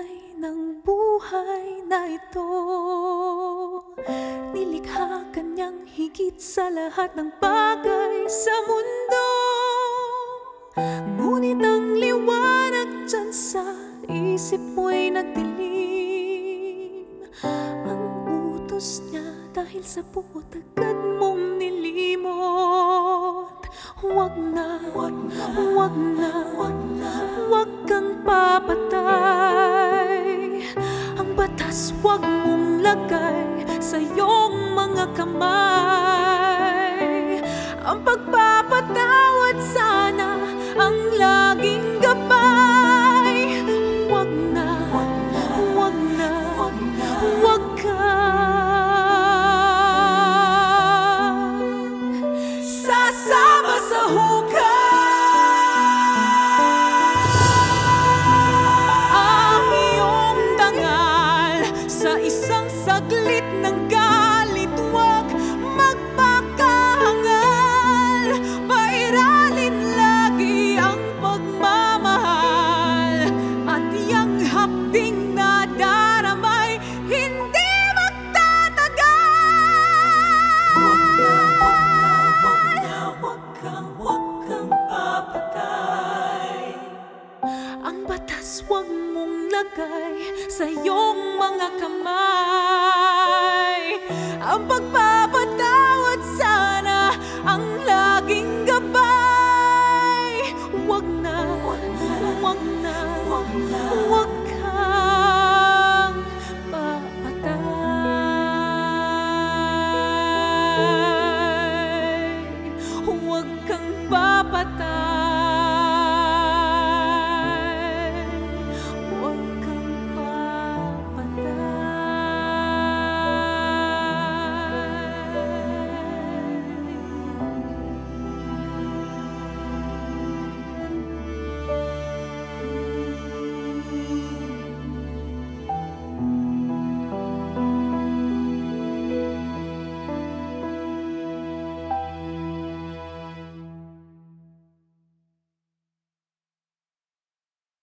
tunay ng buhay na ito. Nilikha kanyang higit sa lahat ng bagay sa mundo. Ngunit ang liwanag dyan sa isip mo'y nagdilim. Ang utos niya dahil sa puot agad mong nilimot. Huwag na, huwag kang papatay. Ang batas huwag mong lagay sa iyong mga kamay. Ang pagpapatawad sana ang laging gabay. Huwag na, huwag kang sasama sa hukay. Ang iyong dangal sa isang saglit ng galit, huwag magpakahangal. Pairalin lagi ang pagmamahal, at iyang hapding na daramay hindi magtatagal. Huwag kang papatay. Ang batas huwag mong lagay sa iyong mga kamay. Ang